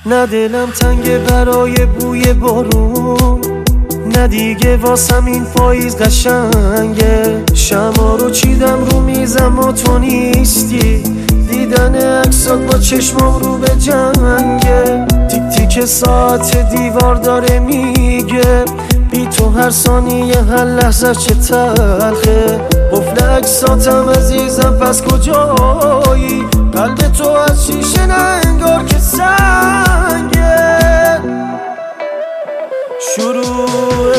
نه دلم تنگ برای بوی بارون، نه دیگه واسم این پاییز قشنگه. شمع رو چیدم رو میزم و تو نیستی، دیدن عکسات با چشمام رو به جنگه. تیک تیک ساعت دیوار داره میگه بی تو هر ثانیه هر لحظه چه تلخه. قفل عکساتم عزیزم پس کجایی؟ قلب تو از شیشه نه انگار که سنگه. شروع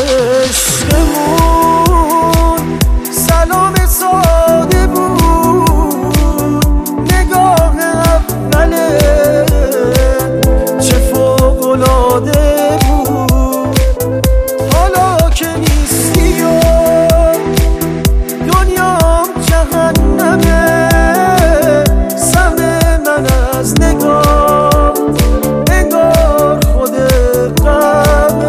عشقمون سلام ساده بود، نگاه اوله چه فوق‌العاده بود. حالا که نیستی و دنیام جهنمه، سهم من از نگاه انگار خود غمه.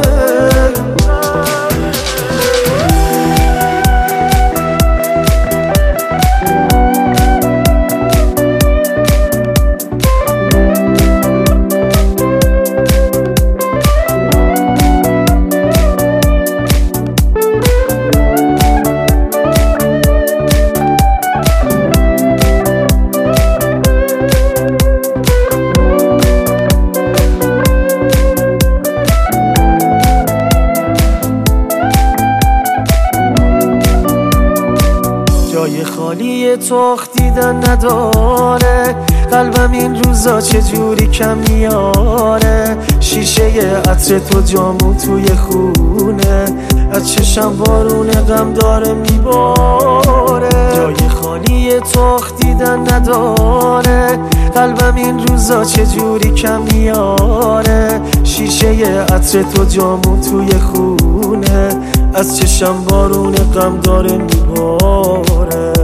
جای خالی تو آخ دیدن نداره، قلبم این روزا چجوری کم میاره. شیشه عطر تو جامو توی خونه، از چشم بارون غم داره میباره. جای خالی تو آخ دیدن نداره، قلبم این روزا چجوری کم میاره. شیشه عطر تو جامو توی خونه، از چشم بارون غم داره میباره.